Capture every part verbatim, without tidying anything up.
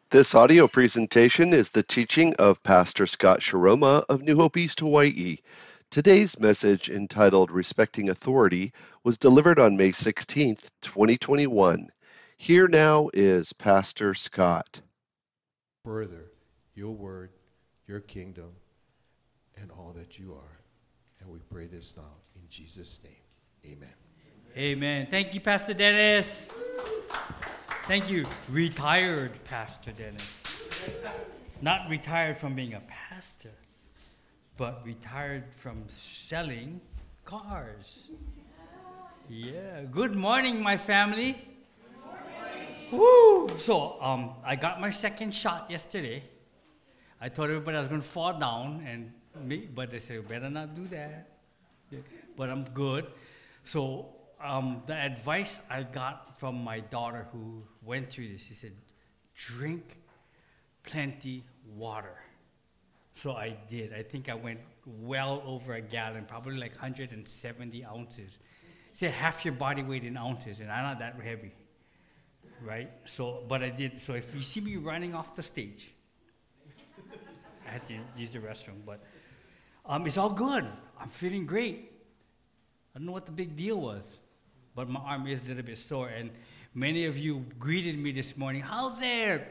This audio presentation is the teaching of Pastor Scott Sharoma of New Hope East Hawaii. Today's message, entitled Respecting Authority, was delivered on May sixteenth, twenty twenty-one. Here now is Pastor Scott. Further your word, your kingdom, and all that you are. And we pray this now in Jesus' name. Amen. Amen. Thank you, Pastor Dennis. Thank you, retired Pastor Dennis. Not retired from being a pastor, but retired from selling cars. Yeah. Good morning, my family. Good morning. Woo! So, um, I got my second shot yesterday. I told everybody I was going to fall down, and me, but they said, better not do that. Yeah, but I'm good. So, um, the advice I got from my daughter who went through this, she said, drink plenty water. So I did. I think I went well over a gallon, probably like one hundred seventy ounces. Say half your body weight in ounces, and I'm not that heavy, right? So, but I did. So if you see me running off the stage, I had to use the restroom, but um, it's all good. I'm feeling great. I don't know what the big deal was, but my arm is a little bit sore, and many of you greeted me this morning. How's there?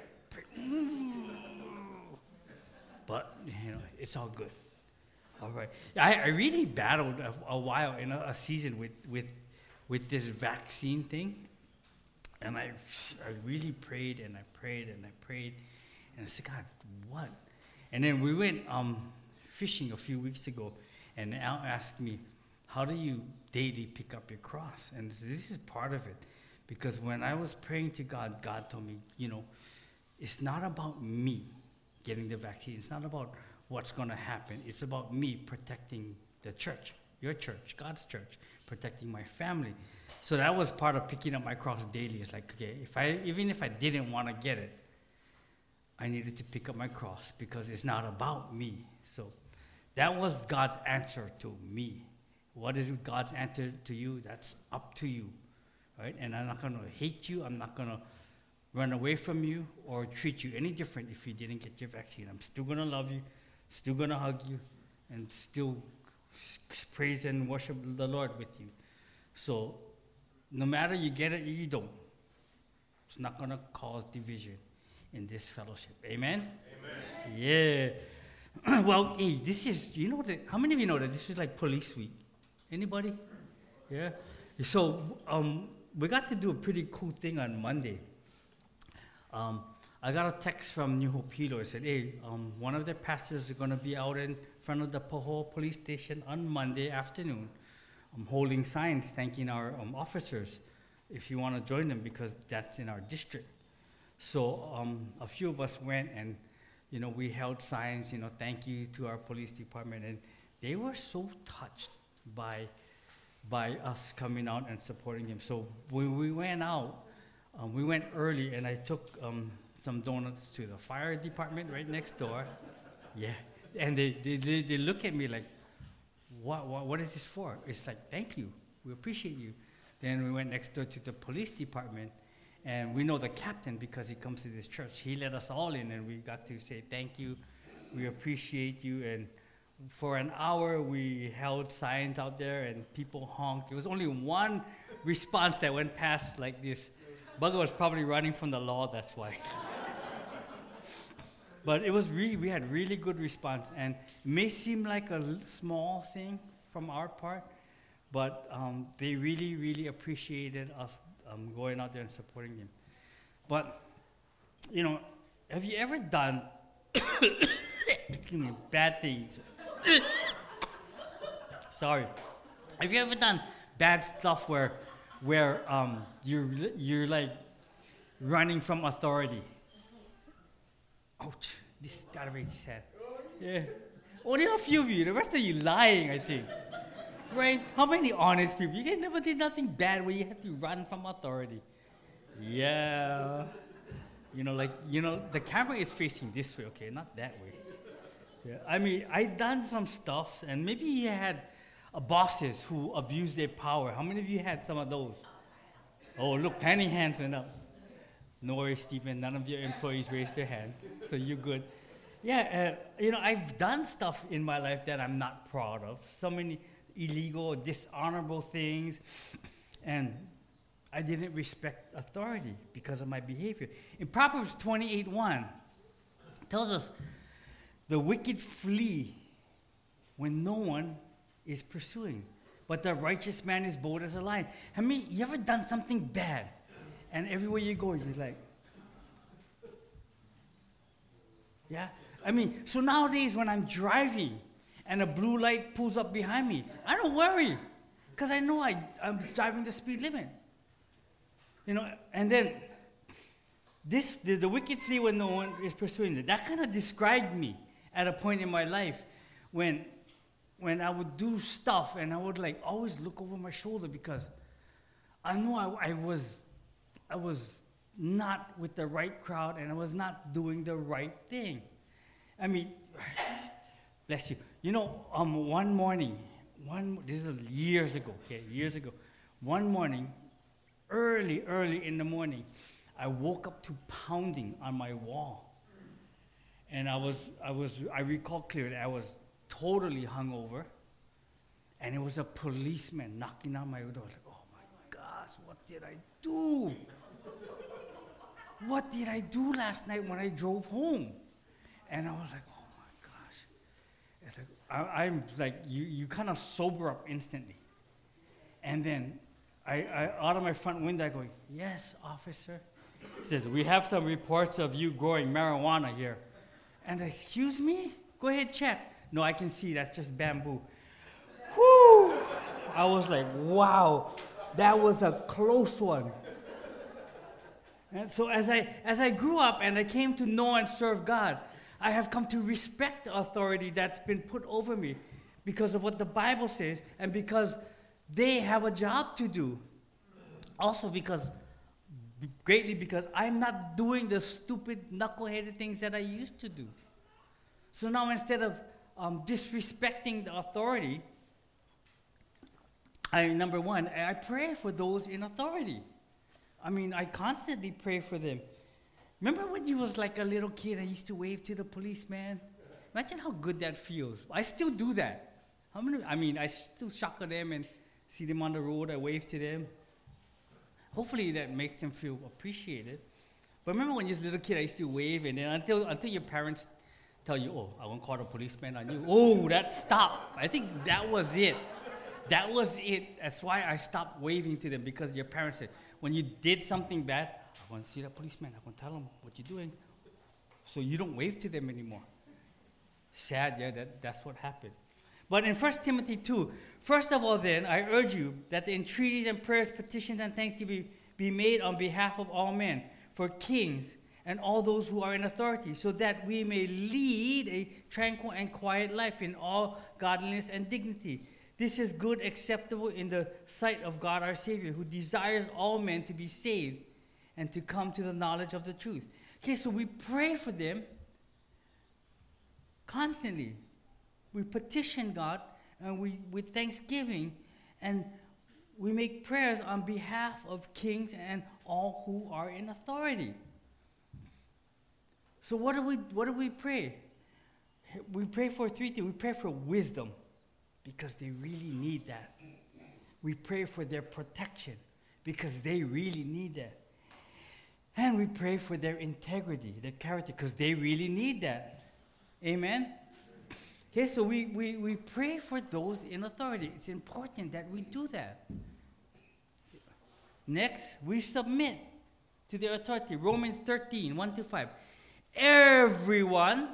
But, you know, it's all good. All right. I, I really battled a, a while in a, a season with, with with this vaccine thing. And I, I really prayed and I prayed and I prayed. And I said, God, what? And then we went um, fishing a few weeks ago. And Al asked me, how do you daily pick up your cross? And this is part of it. Because when I was praying to God, God told me, you know, it's not about me getting the vaccine. It's not about what's going to happen. It's about me protecting the church, your church, God's church, protecting my family. So that was part of picking up my cross daily. It's like, okay, if I even if I didn't want to get it, I needed to pick up my cross because it's not about me. So that was God's answer to me. What is God's answer to you? That's up to you, right? And I'm not going to hate you. I'm not going to run away from you or treat you any different if you didn't get your vaccine. I'm still going to love you, still going to hug you, and still s- praise and worship the Lord with you. So no matter you get it or you don't, it's not going to cause division in this fellowship. Amen? Amen. Yeah. Well, hey, this is, you know, that, how many of you know that this is like police week? Anybody? Yeah. So um, we got to do a pretty cool thing on Monday. Um, I got a text from New Hope Hilo. It said, hey, um, one of their pastors is going to be out in front of the Poho police station on Monday afternoon, um, holding signs thanking our um, officers if you want to join them because that's in our district. So um, a few of us went and, you know, we held signs, you know, thank you to our police department. And they were so touched by, by us coming out and supporting them. So when we went out, Um, we went early, and I took um, some donuts to the fire department right next door. Yeah, and they, they, they, they look at me like, what, what, what is this for? It's like, thank you. We appreciate you. Then we went next door to the police department, and we know the captain because he comes to this church. He let us all in, and we got to say thank you. We appreciate you. And for an hour, we held signs out there, and people honked. There was only one response that went past like this. Bugger was probably running from the law, that's why. But it was really, we had really good response. And it may seem like a l- small thing from our part, but um, they really, really appreciated us um, going out there and supporting them. But, you know, have you ever done excuse me, bad things? Sorry. Have you ever done bad stuff where where um, you're you're like running from authority? Ouch! This got very sad. Yeah, only a few of you. The rest of you lying, I think. Right? How many honest people? You guys never did nothing bad where you had to run from authority. Yeah. You know, like you know, the camera is facing this way, okay, not that way. Yeah. I mean, I done some stuff, and maybe you had uh, bosses who abuse their power. How many of you had some of those? Oh, look, penny hands went up. No worries, Stephen. None of your employees raised their hand, so you're good. Yeah, uh, you know, I've done stuff in my life that I'm not proud of. So many illegal, dishonorable things, and I didn't respect authority because of my behavior. In Proverbs twenty-eight one, it tells us, the wicked flee when no one is pursuing, but the righteous man is bold as a lion. I mean, you ever done something bad, and everywhere you go, you're like, yeah? I mean, so nowadays when I'm driving and a blue light pulls up behind me, I don't worry, because I know I, I'm driving the speed limit. You know, and then this, the, the wicked flee when no one is pursuing it. That kind of described me at a point in my life when, when I would do stuff and I would like always look over my shoulder because I knew I, I was, I was not with the right crowd and I was not doing the right thing. I mean, bless you. You know, um, one morning, one this is years ago, okay, years ago. One morning, early, early in the morning, I woke up to pounding on my wall, and I was, I was, I recall clearly, I was totally hungover, and it was a policeman knocking on my door. I was like, oh my gosh, what did I do? What did I do last night when I drove home? And I was like, oh my gosh. It's like, I, I'm like, you, you kind of sober up instantly. And then I, I, out of my front window, I go, yes, officer. He says, we have some reports of you growing marijuana here. And I, excuse me? Go ahead, check. No, I can see, that's just bamboo. Whew! I was like, wow, that was a close one. And so as I, as I grew up and I came to know and serve God, I have come to respect the authority that's been put over me because of what the Bible says and because they have a job to do. Also because, greatly because I'm not doing the stupid, knuckle-headed things that I used to do. So now instead of um, disrespecting the authority, I, number one, I pray for those in authority. I mean, I constantly pray for them. Remember when you was like a little kid and used to wave to the policeman? Imagine how good that feels. I still do that. How many? I mean, I still shocker them and see them on the road. I wave to them. Hopefully that makes them feel appreciated. But remember when you was a little kid, I used to wave, and then until until your parents tell you, oh, I won't call the policeman on you. Oh, that stopped. I think that was it. That was it. That's why I stopped waving to them, because your parents said, when you did something bad, I want to see that policeman. I want to tell him what you're doing. So you don't wave to them anymore. Sad, yeah, that, that's what happened. But in First Timothy two, first of all then, I urge you that the entreaties and prayers, petitions, and thanksgiving be made on behalf of all men, for kings and all those who are in authority, so that we may lead a tranquil and quiet life in all godliness and dignity. This is good, acceptable in the sight of God our Savior, who desires all men to be saved and to come to the knowledge of the truth. Okay, so we pray for them constantly. We petition God, and we with thanksgiving, and we make prayers on behalf of kings and all who are in authority. So what do we what do we pray? We pray for three things. We pray for wisdom, because they really need that. We pray for their protection, because they really need that. And we pray for their integrity, their character, because they really need that. Amen? Okay, so we, we, we pray for those in authority. It's important that we do that. Next, we submit to their authority. Romans thirteen, one to five. Everyone,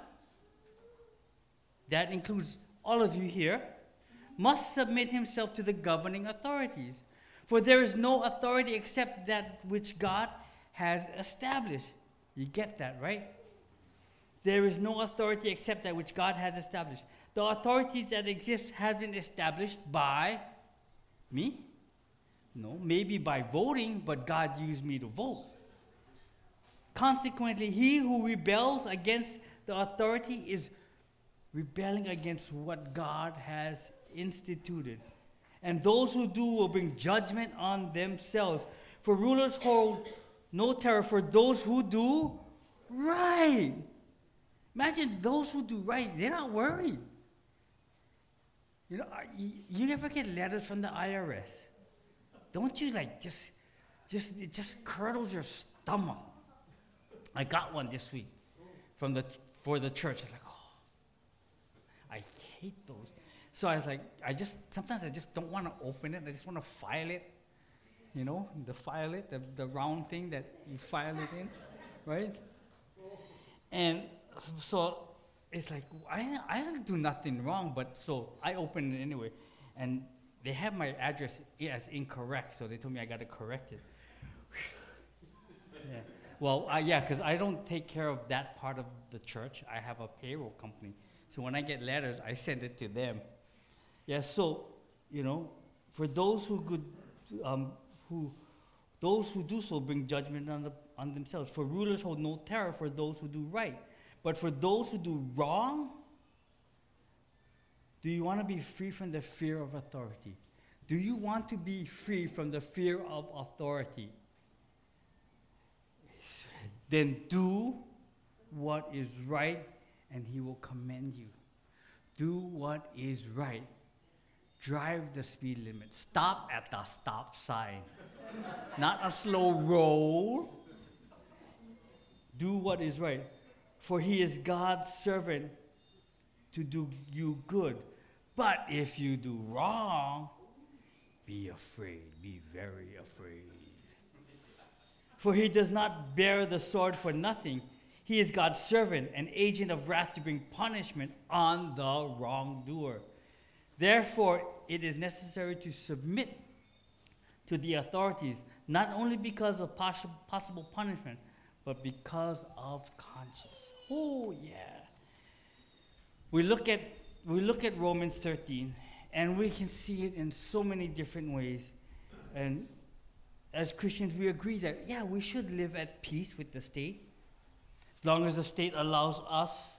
that includes all of you here, must submit himself to the governing authorities. For there is no authority except that which God has established. You get that, right? There is no authority except that which God has established. The authorities that exist have been established by me? No, maybe by voting, but God used me to vote. Consequently, he who rebels against the authority is rebelling against what God has instituted. And those who do will bring judgment on themselves. For rulers hold no terror for those who do right. Imagine those who do right, they're not worried. You know, I- you, you never get letters from the I R S. Don't you like just, just, it just curdles your stomach. I got one this week from the, for the church. I was like, oh, I hate those. So I was like, I just, sometimes I just don't want to open it. I just want to file it. You know, the file it, the, the round thing that you file it in, right? And so it's like, I, I didn't do nothing wrong, but so I opened it anyway. And they have my address as incorrect, so they told me I got to correct it. Yeah. Well, uh, yeah, because I don't take care of that part of the church. I have a payroll company. So when I get letters, I send it to them. Yeah, so, you know, for those who could, um, who, those who do so bring judgment on, the, on themselves. For rulers hold no terror for those who do right. But for those who do wrong, do you want to be free from the fear of authority? Do you want to be free from the fear of authority? Then do what is right, and he will commend you. Do what is right. Drive the speed limit. Stop at the stop sign. Not a slow roll. Do what is right. For he is God's servant to do you good. But if you do wrong, be afraid. Be very afraid. For he does not bear the sword for nothing. He is God's servant, an agent of wrath to bring punishment on the wrongdoer. Therefore, it is necessary to submit to the authorities, not only because of poss- possible punishment, but because of conscience. Oh, yeah. We look at we look at Romans thirteen, and we can see it in so many different ways. And as Christians, we agree that, yeah, we should live at peace with the state, as long as the state allows us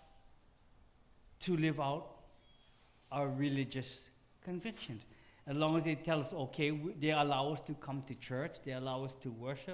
to live out our religious convictions. As long as they tell us, okay, w- they allow us to come to church, they allow us to worship,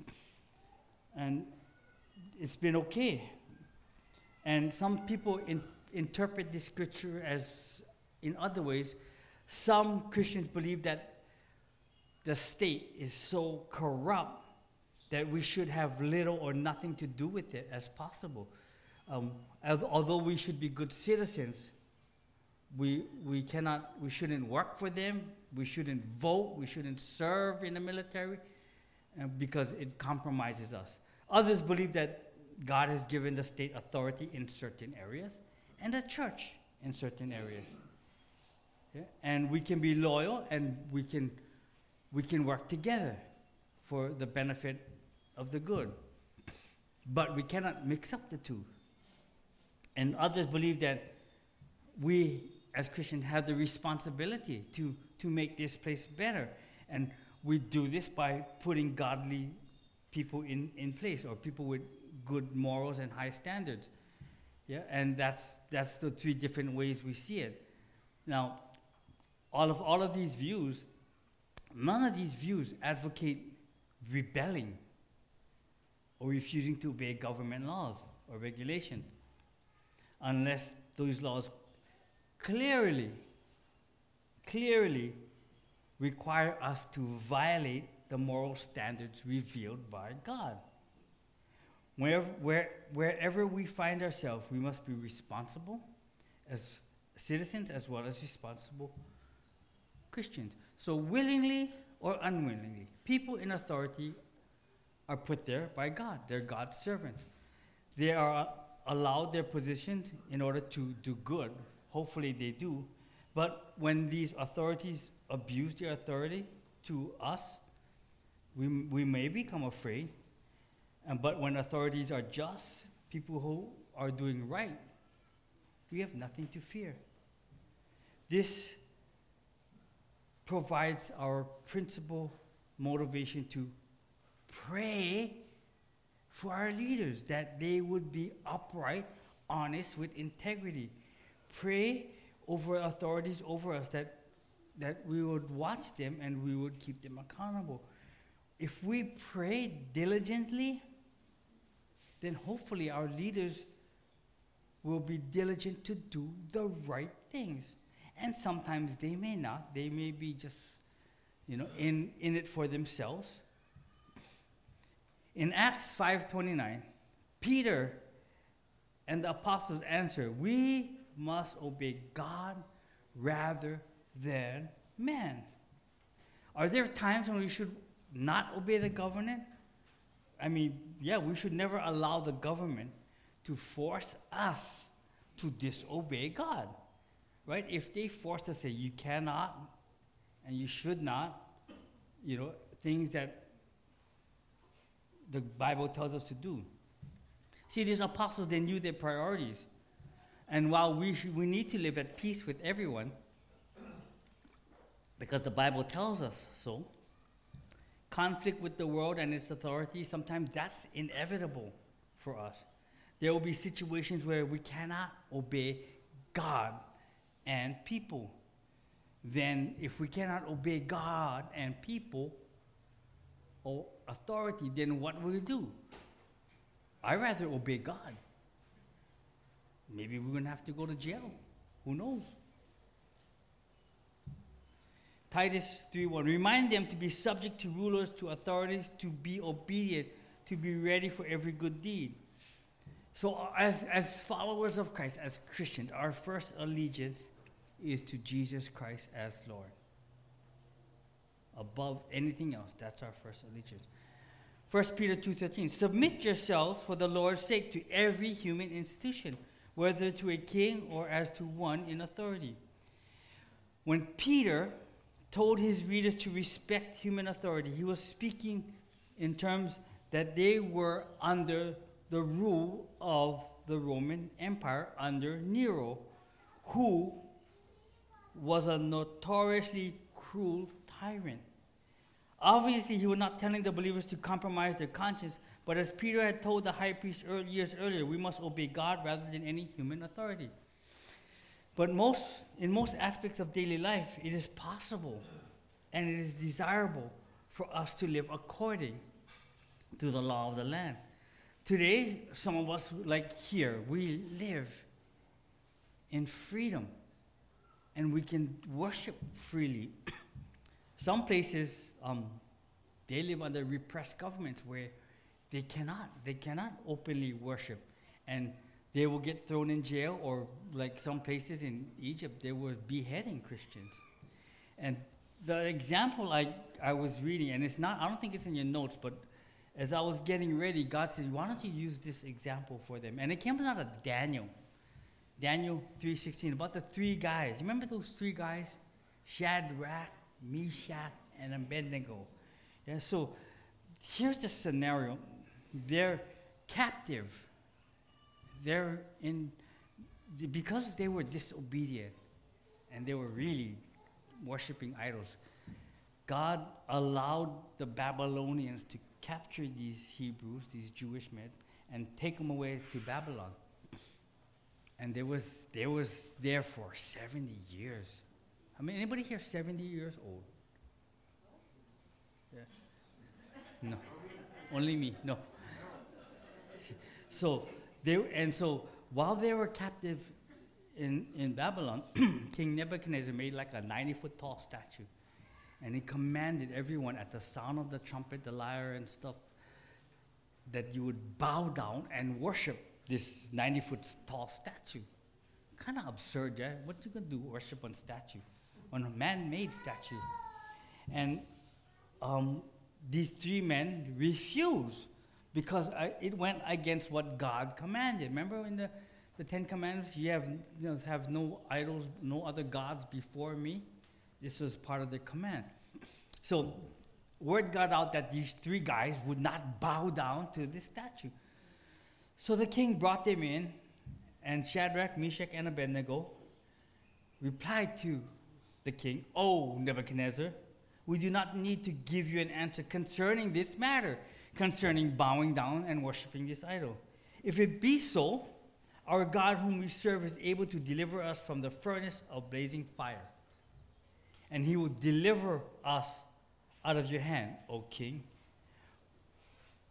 and it's been okay. And some people in, interpret this scripture as in other ways. Some Christians believe that the state is so corrupt that we should have little or nothing to do with it as possible. Um, al- although we should be good citizens, we we cannot, we shouldn't work for them, we shouldn't vote, we shouldn't serve in the military, uh, because it compromises us. Others believe that God has given the state authority in certain areas and the church in certain areas. Yeah? And we can be loyal, and we can we can work together for the benefit of the good. But we cannot mix up the two. And others believe that we as Christians have the responsibility to, to make this place better. And we do this by putting godly people in, in place, or people with good morals and high standards. Yeah, and that's that's the three different ways we see it. Now, all of all of these views, none of these views advocate rebelling or refusing to obey government laws or regulations, unless those laws clearly, clearly require us to violate the moral standards revealed by God. Wherever, where, wherever we find ourselves, we must be responsible as citizens as well as responsible Christians. So willingly or unwillingly, people in authority are put there by God. They're God's servants. They are uh, allowed their positions in order to do good. Hopefully they do. But when these authorities abuse their authority to us, we, m- we may become afraid. And but when authorities are just, people who are doing right, we have nothing to fear. This provides our principal motivation to pray for our leaders, that they would be upright, honest, with integrity. Pray over authorities over us, that, that we would watch them and we would keep them accountable. if we pray diligently, then hopefully our leaders will be diligent to do the right things. And sometimes they may not. They may be just, you know, in, in it for themselves. In Acts five twenty-nine, Peter and the apostles answer, we must obey God rather than man. Are there times when we should not obey the government? I mean, yeah, we should never allow the government to force us to disobey God, right? If they force us to say, you cannot and you should not, you know, things that the Bible tells us to do. See, these apostles, they knew their priorities. And while we, sh- we need to live at peace with everyone, because the Bible tells us so, conflict with the world and its authority, sometimes that's inevitable for us. There will be situations where we cannot obey God and people. Then if we cannot obey God and people or authority, then what will we do? I'd rather obey God. Maybe we're going to have to go to jail. Who knows? Titus three one, remind them to be subject to rulers, to authorities, to be obedient, to be ready for every good deed. So uh, as, as followers of Christ, as Christians, our first allegiance is to Jesus Christ as Lord. Above anything else, that's our first allegiance. First Peter two thirteen, submit yourselves for the Lord's sake to every human institution, whether to a king or as to one in authority. When Peter told his readers to respect human authority, he was speaking in terms that they were under the rule of the Roman Empire under Nero, who was a notoriously cruel tyrant. Obviously, he was not telling the believers to compromise their conscience, but as Peter had told the high priest early, years earlier, we must obey God rather than any human authority. But most, in most aspects of daily life, it is possible and it is desirable for us to live according to the law of the land. Today, some of us, like here, we live in freedom and we can worship freely. Some places, um, they live under repressed governments where they cannot, they cannot openly worship, and they will get thrown in jail, or like some places in Egypt, they were beheading Christians. And the example I, I was reading, and it's not, I don't think it's in your notes, but as I was getting ready, God said, why don't you use this example for them? And it came out of Daniel. Daniel three sixteen, about the three guys. You remember those three guys? Shadrach, Meshach, and Abednego. Yeah, so here's the scenario. They're captive. They're in, because they were disobedient and they were really worshiping idols, God allowed the Babylonians to capture these Hebrews, these Jewish men, and take them away to Babylon. And they was they was there for seventy years. I mean, anybody here seventy years old? Yeah. No. Only me. No. So they and so while they were captive in, in Babylon, King Nebuchadnezzar made like a ninety foot tall statue. And he commanded everyone at the sound of the trumpet, the lyre and stuff, that you would bow down and worship this ninety foot tall statue. Kind of absurd, yeah? What you gonna do, worship on statue? On a man-made statue. And um, these three men refused because I, it went against what God commanded. Remember in the, the Ten Commandments, you have, you know, have no idols, no other gods before me? This was part of the command. So word got out that these three guys would not bow down to this statue. So the king brought them in, and Shadrach, Meshach, and Abednego replied to the king, "O Nebuchadnezzar, we do not need to give you an answer concerning this matter, concerning bowing down and worshiping this idol. If it be so, our God whom we serve is able to deliver us from the furnace of blazing fire. And he will deliver us out of your hand, O king,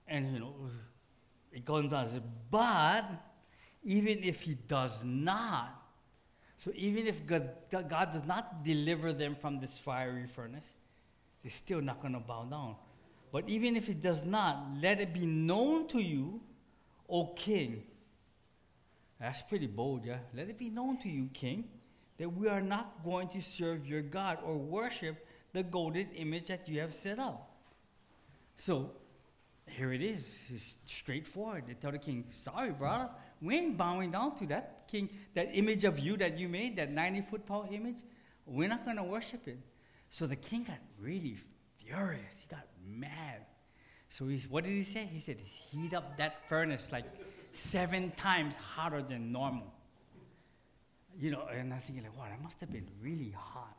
And, you know, it goes on. But even if he does not, so even if God, God does not deliver them from this fiery furnace, they're still not going to bow down. But even if he does not, let it be known to you, O king. That's pretty bold, yeah? Let it be known to you, king, that we are not going to serve your God or worship the golden image that you have set up. So, here it is. It's straightforward. They tell the king, sorry, brother, we ain't bowing down to that king, that image of you that you made, that ninety-foot tall image. We're not going to worship it. So the king got really furious. He got mad. So he, what did he say? He said, heat up that furnace like seven times hotter than normal. You know, and I was thinking, like, wow, that must have been really hot.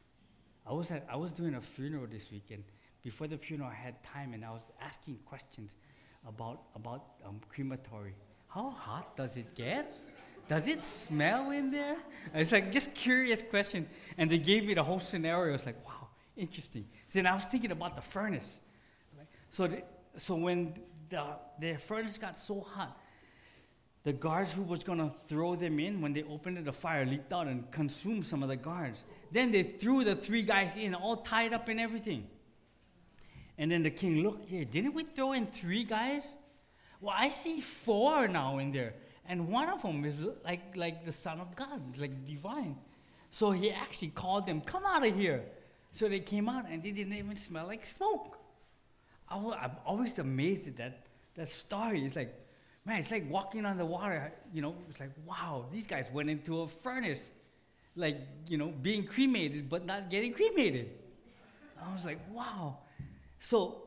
I was at, I was doing a funeral this weekend. Before the funeral, I had time, and I was asking questions about about um, crematory. How hot does it get? Does it smell in there? And it's like just curious question. And they gave me the whole scenario. It's like, wow, interesting. So then I was thinking about the furnace. Right? So the, so when the the furnace got so hot, the guards who was going to throw them in, when they opened it, the fire leaked out and consumed some of the guards. Then they threw the three guys in, all tied up and everything. And then the king looked, here, didn't we throw in three guys? Well, I see four now in there. And one of them is like, like the Son of God, like divine. So he actually called them, come out of here. So they came out and they didn't even smell like smoke. I w- I'm always amazed at that, that story. It's like, man, it's like walking on the water. You know, it's like, wow, these guys went into a furnace. Like, you know, being cremated but not getting cremated. I was like, wow. So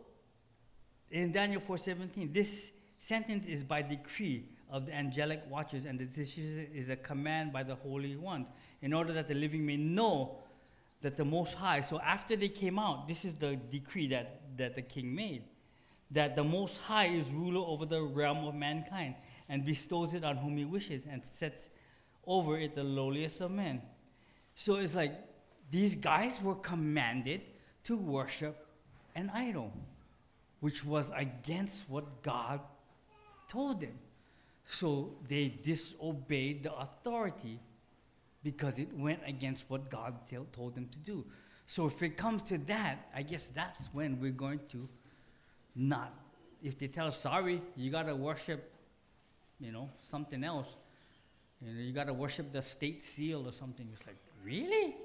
in Daniel four seventeen, this sentence is by decree of the angelic watchers, and the decision is a command by the Holy One, in order that the living may know that the Most High. So after they came out, this is the decree that, that the king made, that the Most High is ruler over the realm of mankind, and bestows it on whom he wishes, and sets over it the lowliest of men. So it's like these guys were commanded to worship an idol, which was against what God told them. So they disobeyed the authority because it went against what God t- told them to do. So if it comes to that, I guess that's when we're going to not. If they tell us, sorry, you got to worship, you know, something else. You know, you got to worship the state seal or something. It's like, really?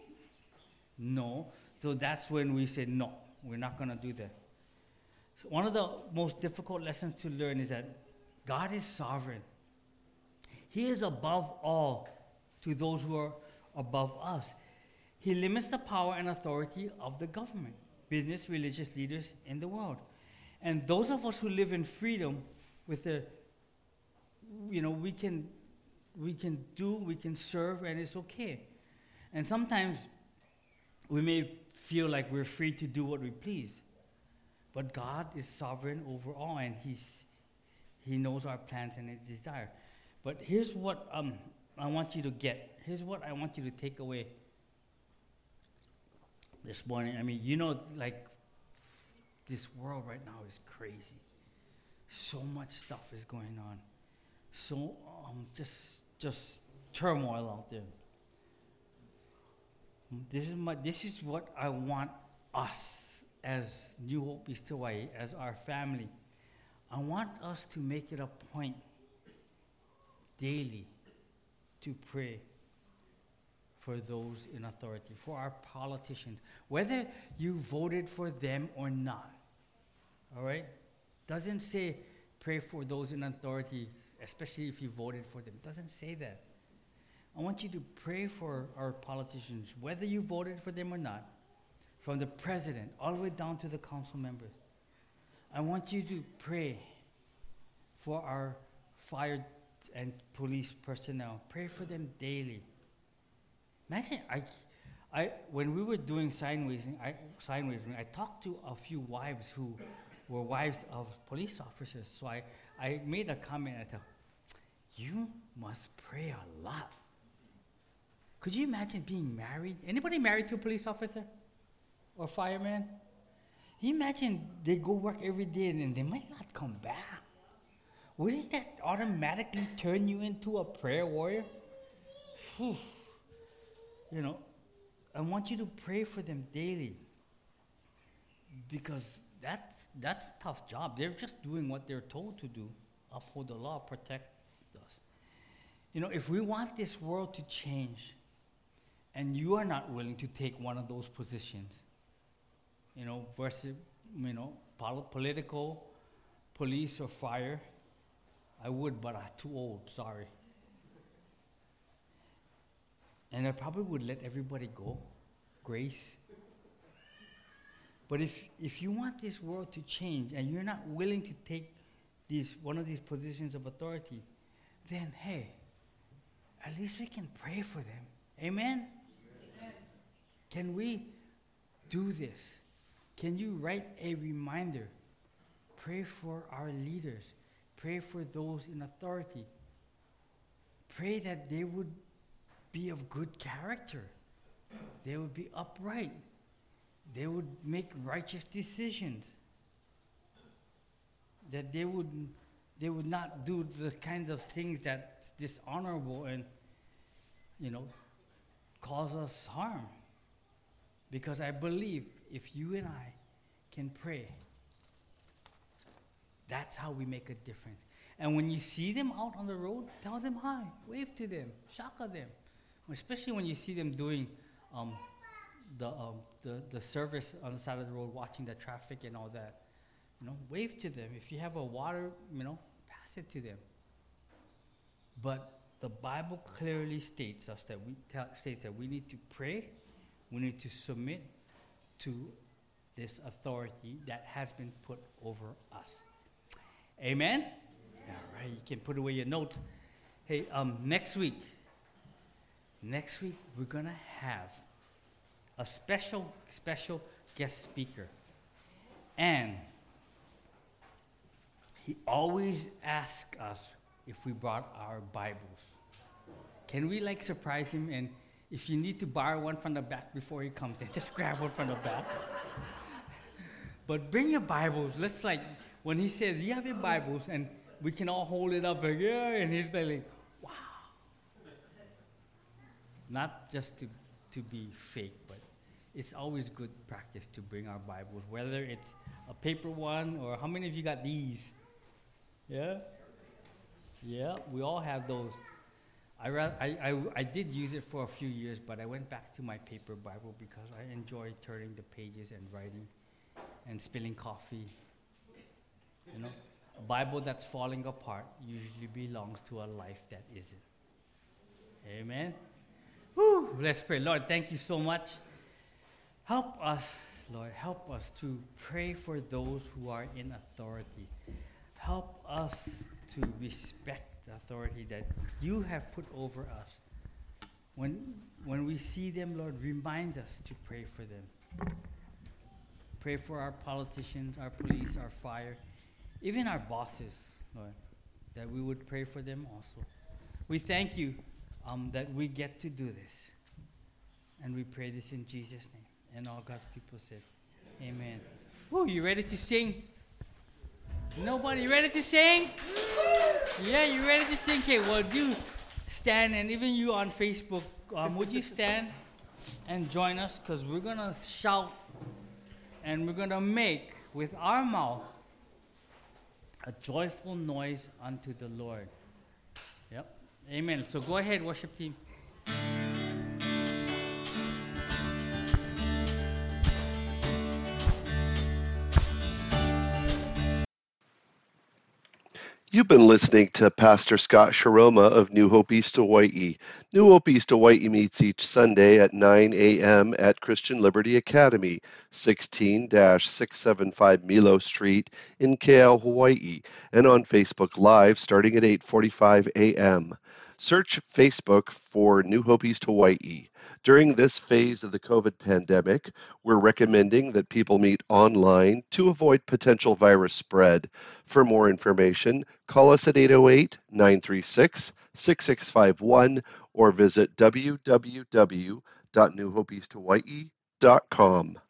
No. So that's when we say, no, we're not going to do that. So one of the most difficult lessons to learn is that God is sovereign. He is above all to those who are above us. He limits the power and authority of the government, business, religious leaders in the world. And those of us who live in freedom with the, you know, we can, we can do, we can serve, and it's okay. And sometimes we may feel like we're free to do what we please. But God is sovereign over all, and He's He knows our plans and His desire. But here's what um, I want you to get. Here's what I want you to take away this morning. I mean, you know, like, this world right now is crazy. So much stuff is going on. So um, just just turmoil out there. This is my. This is what I want us as New Hope East Hawaii, as our family. I want us to make it a point daily to pray for those in authority, for our politicians, whether you voted for them or not. All right? Doesn't say pray for those in authority, especially if you voted for them. Doesn't say that. I want you to pray for our politicians, whether you voted for them or not, from the president all the way down to the council members. I want you to pray for our fire and police personnel. Pray for them daily. Imagine, I, I, when we were doing sign raising, I, sign raising, I talked to a few wives who were wives of police officers. So I, I made a comment. I thought, you must pray a lot. Could you imagine being married? Anybody married to a police officer or fireman? You imagine they go work every day and then they might not come back. Wouldn't that automatically turn you into a prayer warrior? Whew. You know, I want you to pray for them daily, because that's, that's a tough job. They're just doing what they're told to do, uphold the law, protect us. You know, if we want this world to change, and you are not willing to take one of those positions, you know, versus, you know, pol- political, police, or fire, I would, but I'm too old, sorry. And I probably would let everybody go, grace. But if if you want this world to change and you're not willing to take these one of these positions of authority, then hey, at least we can pray for them. Amen? Amen. Can we do this? Can you write a reminder? Pray for our leaders. Pray for those in authority. Pray that they would be of good character. They would be upright. They would make righteous decisions. That they would, they would not do the kinds of things that's dishonorable and, you know, cause us harm. Because I believe if you and I can pray, that's how we make a difference. And when you see them out on the road, tell them hi, wave to them, shaka them. Especially when you see them doing um, the, um, the the service on the side of the road, watching the traffic and all that. You know, wave to them. If you have a water, you know, pass it to them. But the Bible clearly states us that we tell, states that we need to pray, we need to submit to this authority that has been put over us. Amen? Amen. All right, you can put away your notes. Hey, um, next week, next week we're gonna have a special, special guest speaker, and he always asks us if we brought our Bibles. Can we like surprise him? And if you need to borrow one from the back before he comes, then just grab one from the back. But bring your Bibles. Let's like, when he says, you have your Bibles, and we can all hold it up like, yeah, and he's like, wow. Not just to, to be fake, but it's always good practice to bring our Bibles, whether it's a paper one or how many of you got these? Yeah? Yeah, we all have those. I, ra- I, I, I did use it for a few years, but I went back to my paper Bible because I enjoy turning the pages and writing and spilling coffee. You know, a Bible that's falling apart usually belongs to a life that isn't. Amen? Woo! Let's pray. Lord, thank you so much. Help us, Lord, help us to pray for those who are in authority. Help us to respect the authority that you have put over us. When, when we see them, Lord, remind us to pray for them. Pray for our politicians, our police, our fire, even our bosses, Lord, that we would pray for them also. We thank you um, that we get to do this. And we pray this in Jesus' name. And all God's people said, amen. Woo, you ready to sing? Nobody, you ready to sing? Yeah, you ready to sing? Okay, well, you stand, and even you on Facebook, um, would you stand and join us? Because we're going to shout, and we're going to make with our mouth a joyful noise unto the Lord. Yep. Amen. So go ahead, worship team. You've been listening to Pastor Scott Sharoma of New Hope East Hawaii. New Hope East Hawaii meets each Sunday at nine a.m. at Christian Liberty Academy, sixteen six seventy-five Milo Street in K L, Hawaii, and on Facebook Live starting at eight forty-five a.m. Search Facebook for New Hope East Hawaii. During this phase of the COVID pandemic, we're recommending that people meet online to avoid potential virus spread. For more information, call us at eight oh eight, nine three six, six six five one or visit w w w dot new hope east hawaii dot com.